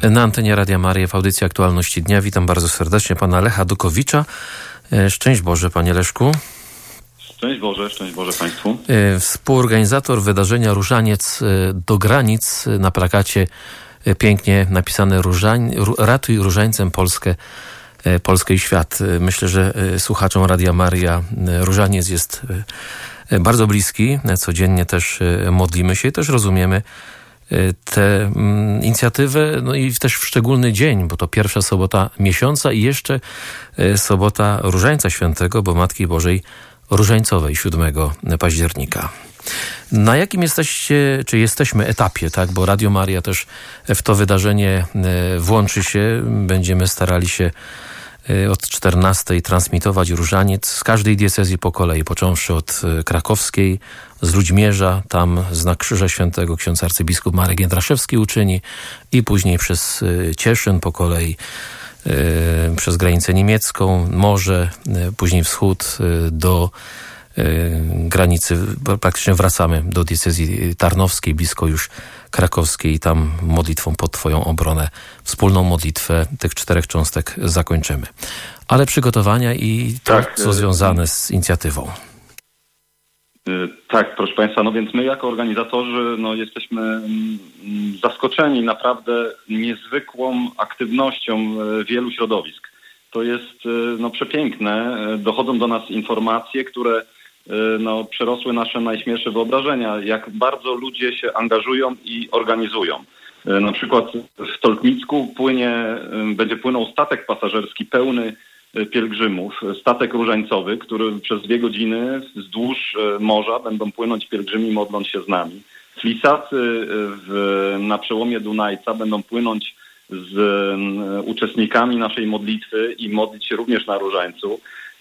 Na antenie Radia Maryja w audycji Aktualności Dnia witam bardzo serdecznie pana Lecha Dukowicza. Szczęść Boże, panie Leszku. Szczęść Boże Państwu. Współorganizator wydarzenia Różaniec do granic, na plakacie pięknie napisane Ratuj różańcem Polskę i świat. Myślę, że słuchaczom Radia Maryja Różaniec jest bardzo bliski. Codziennie też modlimy się i też rozumiemy tę inicjatywę, no i też w szczególny dzień, bo to pierwsza sobota miesiąca i jeszcze sobota Różańca Świętego, bo Matki Bożej Różańcowej 7 października. Na jakim jesteśmy etapie, tak? Bo Radio Maryja też w to wydarzenie włączy się. Będziemy starali się od 14 transmitować różaniec z każdej diecezji po kolei, począwszy od krakowskiej, z Ludźmierza, tam znak Krzyża Świętego ksiądz arcybiskup Marek Jędraszewski uczyni i później przez Cieszyn po kolei, przez granicę niemiecką, morze, później wschód do granicy, praktycznie wracamy do diecezji tarnowskiej, blisko już krakowskiej i tam modlitwą pod Twoją obronę, wspólną modlitwę tych 4 cząstek zakończymy. Ale przygotowania i to, co związane z inicjatywą. Tak, proszę Państwa, no więc my jako organizatorzy jesteśmy zaskoczeni naprawdę niezwykłą aktywnością wielu środowisk. To jest przepiękne. Dochodzą do nas informacje, które przerosły nasze najśmielsze wyobrażenia, jak bardzo ludzie się angażują i organizują. Na przykład w Tolkmicku będzie płynął statek pasażerski pełny pielgrzymów, statek różańcowy, który przez 2 godziny wzdłuż morza będą płynąć pielgrzymi, modląc się z nami. Flisacy na przełomie Dunajca będą płynąć z uczestnikami naszej modlitwy i modlić się również na różańcu.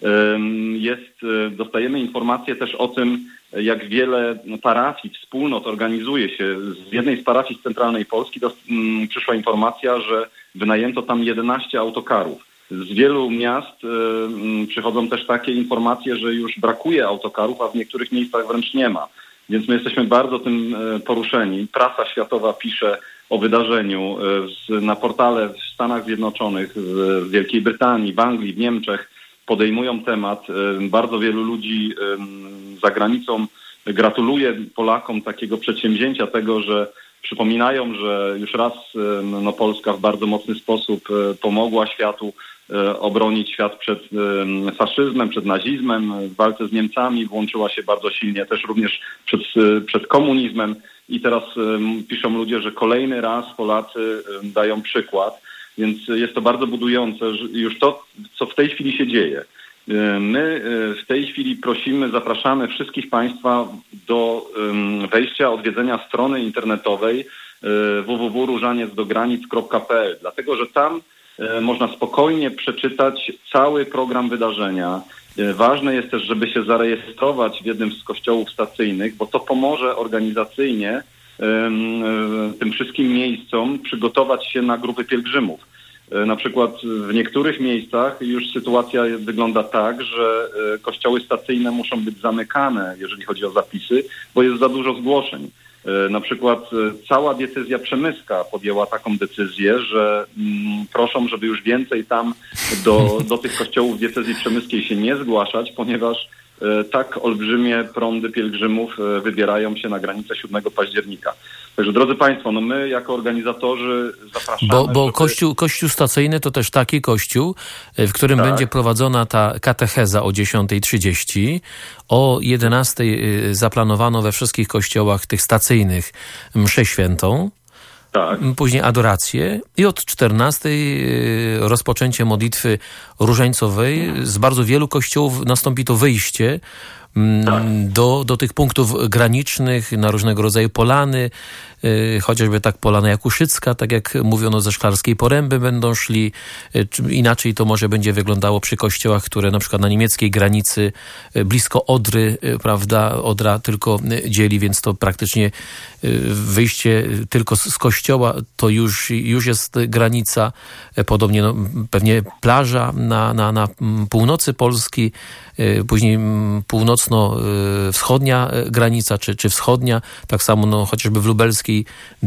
Dostajemy informacje też o tym, jak wiele parafii, wspólnot organizuje się. Z jednej z parafii z centralnej Polski przyszła informacja, że wynajęto tam 11 autokarów. Z wielu miast przychodzą też takie informacje, że już brakuje autokarów, a w niektórych miejscach wręcz nie ma. Więc my jesteśmy bardzo tym poruszeni. Prasa światowa pisze o wydarzeniu na portale w Stanach Zjednoczonych, w Wielkiej Brytanii, w Anglii, w Niemczech. Podejmują temat. Bardzo wielu ludzi za granicą gratuluje Polakom takiego przedsięwzięcia, tego, że przypominają, że już raz Polska w bardzo mocny sposób pomogła światu obronić świat przed faszyzmem, przed nazizmem, w walce z Niemcami włączyła się bardzo silnie też również przed komunizmem i teraz piszą ludzie, że kolejny raz Polacy dają przykład, więc jest to bardzo budujące, już to, co w tej chwili się dzieje. My w tej chwili zapraszamy wszystkich Państwa do wejścia, odwiedzenia strony internetowej www.różaniecdogranic.pl, dlatego że tam można spokojnie przeczytać cały program wydarzenia. Ważne jest też, żeby się zarejestrować w jednym z kościołów stacyjnych, bo to pomoże organizacyjnie tym wszystkim miejscom przygotować się na grupy pielgrzymów. Na przykład w niektórych miejscach już sytuacja wygląda tak, że kościoły stacyjne muszą być zamykane, jeżeli chodzi o zapisy, bo jest za dużo zgłoszeń. Na przykład cała diecezja przemyska podjęła taką decyzję, że proszą, żeby już więcej tam do tych kościołów diecezji przemyskiej się nie zgłaszać, ponieważ tak olbrzymie prądy pielgrzymów wybierają się na granicę 7 października. Także drodzy Państwo, my jako organizatorzy zapraszamy... Bo kościół stacyjny to też taki kościół, w którym będzie prowadzona ta katecheza o 10:30. O 11:00 zaplanowano we wszystkich kościołach tych stacyjnych mszę świętą. Tak. Później adorację i od 14:00 rozpoczęcie modlitwy różańcowej. Z bardzo wielu kościołów nastąpi to wyjście do tych punktów granicznych na różnego rodzaju polany, chociażby tak Polana Jakuszycka, tak jak mówiono, ze Szklarskiej Poręby będą szli. Inaczej to może będzie wyglądało przy kościołach, które na przykład na niemieckiej granicy blisko Odry, prawda, Odra tylko dzieli, więc to praktycznie wyjście tylko z kościoła to już jest granica. Podobnie pewnie plaża na północy Polski, później północny północno-wschodnia granica, czy wschodnia. Tak samo chociażby w Lubelskiej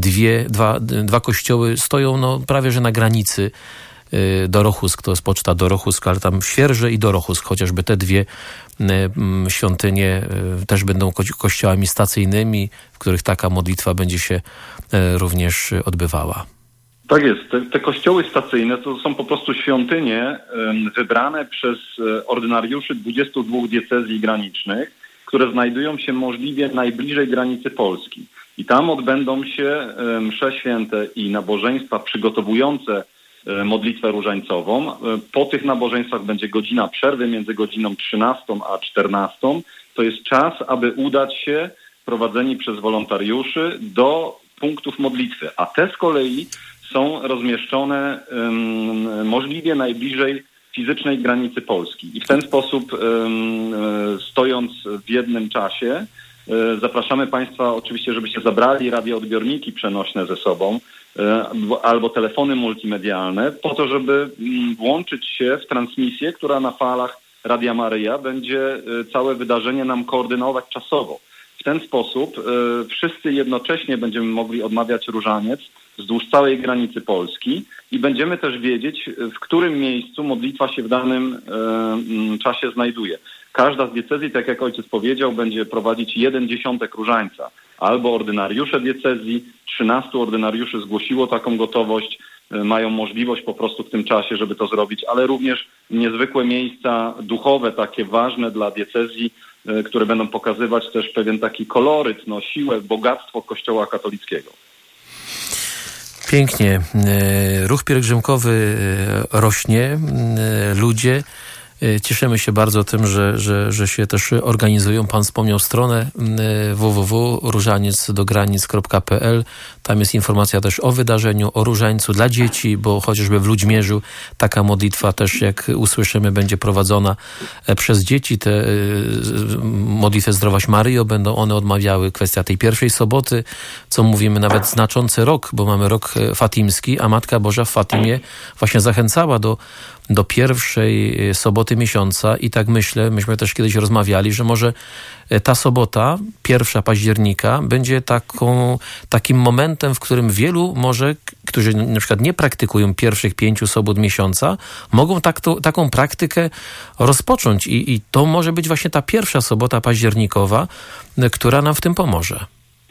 dwa kościoły stoją prawie że na granicy. Dorohusk, to jest poczta Dorohusk, ale tam Świerże i Dorohusk, chociażby te dwie świątynie też będą kościołami stacyjnymi, w których taka modlitwa będzie się również odbywała. Tak jest. Te kościoły stacyjne to są po prostu świątynie wybrane przez ordynariuszy 22 diecezji granicznych, które znajdują się możliwie najbliżej granicy Polski. I tam odbędą się msze święte i nabożeństwa przygotowujące modlitwę różańcową. Po tych nabożeństwach będzie godzina przerwy między godziną 13 a 14. To jest czas, aby udać się, prowadzeni przez wolontariuszy, do punktów modlitwy. A te z kolei są rozmieszczone możliwie najbliżej fizycznej granicy Polski. I w ten sposób, stojąc w jednym czasie, zapraszamy Państwa oczywiście, żebyście zabrali radioodbiorniki przenośne ze sobą albo telefony multimedialne po to, żeby włączyć się w transmisję, która na falach Radia Maryja będzie całe wydarzenie nam koordynować czasowo. W ten sposób wszyscy jednocześnie będziemy mogli odmawiać różaniec wzdłuż całej granicy Polski i będziemy też wiedzieć, w którym miejscu modlitwa się w danym czasie znajduje. Każda z diecezji, tak jak ojciec powiedział, będzie prowadzić 1/10 różańca. Albo ordynariusze diecezji, 13 ordynariuszy zgłosiło taką gotowość, mają możliwość po prostu w tym czasie, żeby to zrobić, ale również niezwykłe miejsca duchowe, takie ważne dla diecezji, które będą pokazywać też pewien taki koloryt, siłę, bogactwo Kościoła katolickiego. Pięknie. Ruch pielgrzymkowy rośnie, ludzie. Cieszymy się bardzo tym, że się też organizują. Pan wspomniał stronę www.różaniecdogranic.pl. Tam jest informacja też o wydarzeniu, o różańcu dla dzieci, bo chociażby w Ludźmierzu taka modlitwa też, jak usłyszymy, będzie prowadzona przez dzieci. Te modlitwy Zdrowaś Maryjo będą one odmawiały. Kwestia tej pierwszej soboty, co mówimy, nawet znaczący rok, bo mamy rok fatimski, a Matka Boża w Fatimie właśnie zachęcała do pierwszej soboty miesiąca i tak myślę, myśmy też kiedyś rozmawiali, że może ta sobota, 1 października, będzie takim momentem, w którym wielu może, którzy na przykład nie praktykują pierwszych 5 sobot miesiąca, mogą taką praktykę rozpocząć i to może być właśnie ta pierwsza sobota październikowa, która nam w tym pomoże.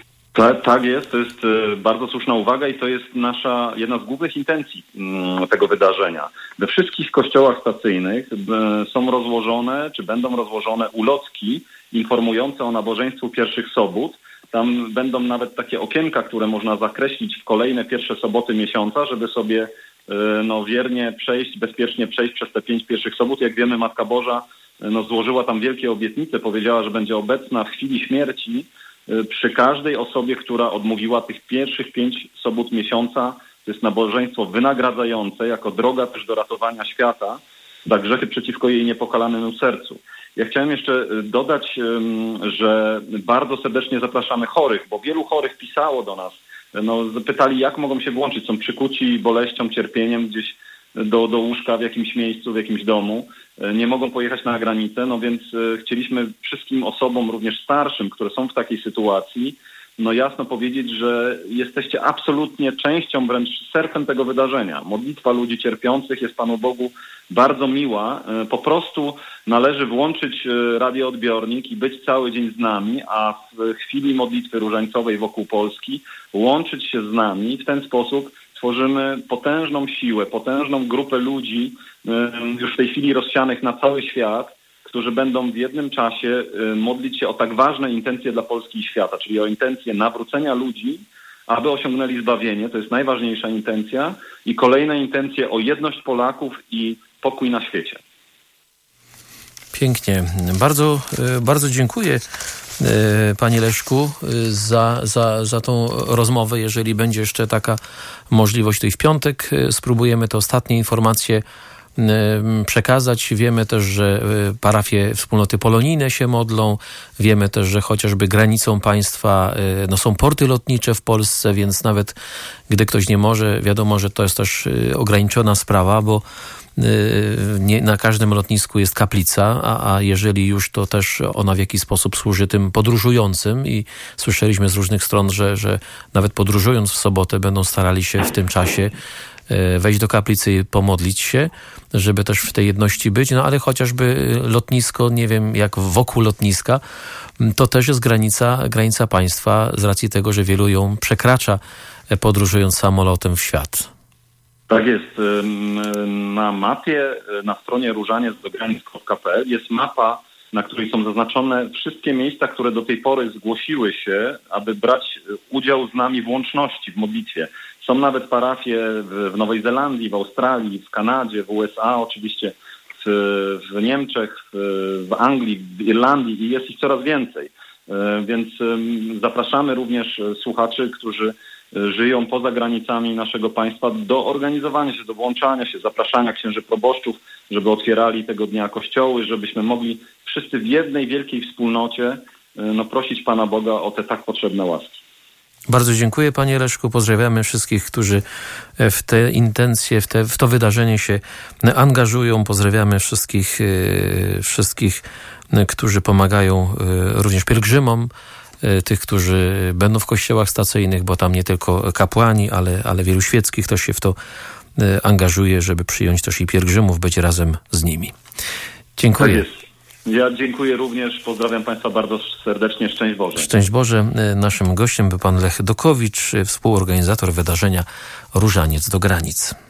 Tak jest, to jest bardzo słuszna uwaga i to jest jedna z głównych intencji tego wydarzenia. We wszystkich kościołach stacyjnych są rozłożone, czy będą rozłożone ulotki informujące o nabożeństwu pierwszych sobót. Tam będą nawet takie okienka, które można zakreślić w kolejne pierwsze soboty miesiąca, żeby sobie wiernie bezpiecznie przejść przez te 5 pierwszych sobot. Jak wiemy, Matka Boża złożyła tam wielkie obietnice, powiedziała, że będzie obecna w chwili śmierci przy każdej osobie, która odmówiła tych pierwszych 5 sobót miesiąca. To jest nabożeństwo wynagradzające, jako droga też do ratowania świata za grzechy przeciwko jej niepokalanemu sercu. Ja chciałem jeszcze dodać, że bardzo serdecznie zapraszamy chorych, bo wielu chorych pisało do nas. Pytali, jak mogą się włączyć. Są przykuci boleścią, cierpieniem gdzieś do łóżka w jakimś miejscu, w jakimś domu. Nie mogą pojechać na granicę, więc chcieliśmy wszystkim osobom, również starszym, które są w takiej sytuacji, jasno powiedzieć, że jesteście absolutnie częścią, wręcz sercem tego wydarzenia. Modlitwa ludzi cierpiących jest Panu Bogu bardzo miła. Po prostu należy włączyć radioodbiornik i być cały dzień z nami, a w chwili modlitwy różańcowej wokół Polski łączyć się z nami. W ten sposób tworzymy potężną siłę, potężną grupę ludzi, już w tej chwili rozsianych na cały świat, którzy będą w jednym czasie modlić się o tak ważne intencje dla Polski i świata, czyli o intencję nawrócenia ludzi, aby osiągnęli zbawienie, to jest najważniejsza intencja, i kolejne intencje o jedność Polaków i pokój na świecie. Pięknie. Bardzo, bardzo dziękuję, Panie Leszku, za tą rozmowę. Jeżeli będzie jeszcze taka możliwość, to i w piątek spróbujemy te ostatnie informacje przekazać. Wiemy też, że parafie wspólnoty polonijne się modlą. Wiemy też, że chociażby granicą państwa są porty lotnicze w Polsce, więc nawet gdy ktoś nie może, wiadomo, że to jest też ograniczona sprawa, bo Nie na każdym lotnisku jest kaplica, a jeżeli już, to też ona w jakiś sposób służy tym podróżującym i słyszeliśmy z różnych stron, że nawet podróżując w sobotę będą starali się w tym czasie wejść do kaplicy i pomodlić się, żeby też w tej jedności być. No ale chociażby lotnisko, nie wiem jak wokół lotniska, to też jest granica państwa z racji tego, że wielu ją przekracza, podróżując samolotem w świat. Tak jest. Na mapie, na stronie różaniec-do-granic.pl jest mapa, na której są zaznaczone wszystkie miejsca, które do tej pory zgłosiły się, aby brać udział z nami w łączności, w modlitwie. Są nawet parafie w Nowej Zelandii, w Australii, w Kanadzie, w USA oczywiście, w Niemczech, w Anglii, w Irlandii i jest ich coraz więcej. Więc zapraszamy również słuchaczy, którzy żyją poza granicami naszego państwa, do organizowania się, do włączania się, zapraszania księży proboszczów, żeby otwierali tego dnia kościoły, żebyśmy mogli wszyscy w jednej wielkiej wspólnocie prosić Pana Boga o te tak potrzebne łaski. Bardzo dziękuję panie Leszku. Pozdrawiamy wszystkich, którzy w te intencje, w to wydarzenie się angażują. Pozdrawiamy wszystkich, którzy pomagają również pielgrzymom, tych, którzy będą w kościołach stacyjnych, bo tam nie tylko kapłani, ale wielu świeckich też się w to angażuje, żeby przyjąć też i pielgrzymów, być razem z nimi. Dziękuję. Tak jest. Ja dziękuję również. Pozdrawiam Państwa bardzo serdecznie. Szczęść Boże. Szczęść Boże. Naszym gościem był pan Lech Dokowicz, współorganizator wydarzenia Różaniec do granic.